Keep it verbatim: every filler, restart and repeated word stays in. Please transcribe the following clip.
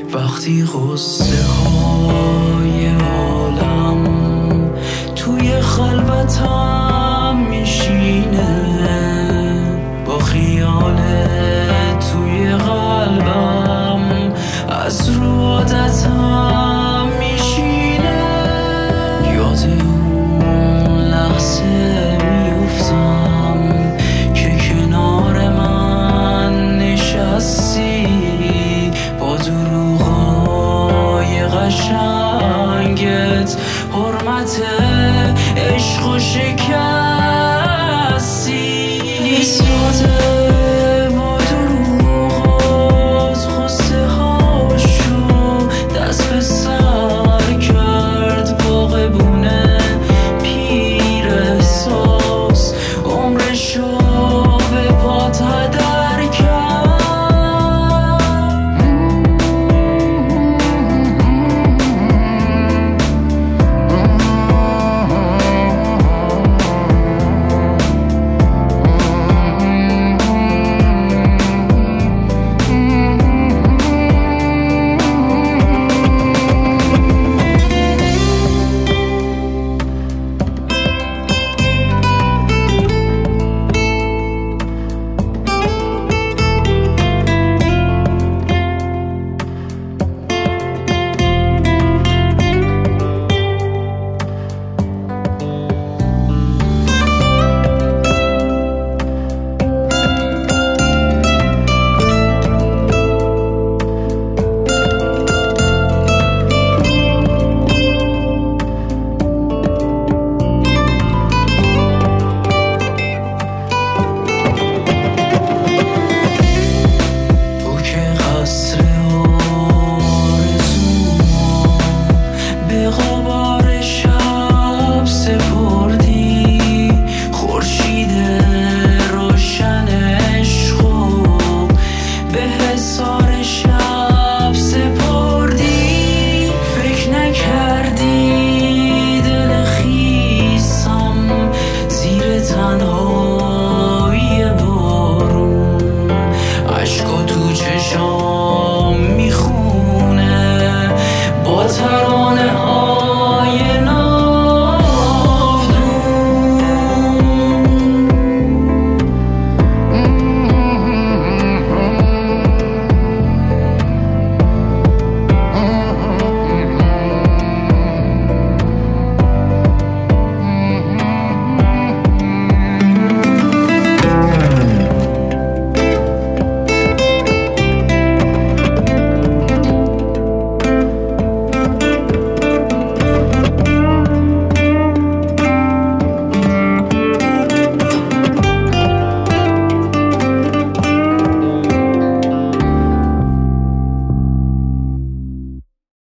وقتی غصه های عالم توی خلوتم میشینه، با خیالت توی قلبم از رو عادتم میشینه. یاد اون لحظه میفتم که کنار من نشستی، با دروغای قشنگت حرمت عشق و شکستی. ساده با دروغات خسته هاشو دست به سر کرد، با قبونه پیر احساس عمرشو به پات هدر کرد. تنهای بارون عشقا تو چشام